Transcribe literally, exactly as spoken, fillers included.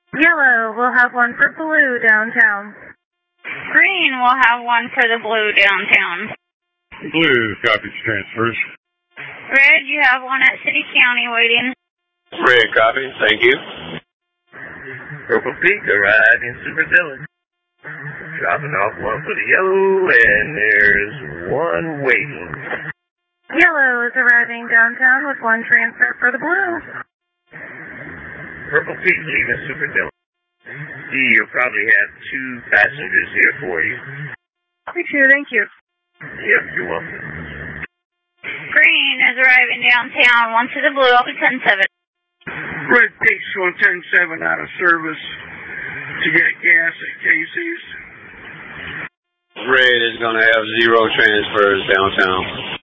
Yellow will have one for blue downtown. Green will have one for the blue downtown. Blue copies transfers. Red, you have one at City County waiting. Red copy, thank you. Purple Peak arriving Super Dillon. Dropping off one for the yellow, and there's one waiting. Yellow is arriving downtown with one transfer for the blue. Purple Peak leaving Super Dillon. You'll probably have two passengers here for you. Me too, thank you. Yep, you're welcome. Green is arriving downtown, one to the blue, open ten seven. Red Peak showing ten seven out of service to get gas at Casey's. Red is going to have zero transfers downtown.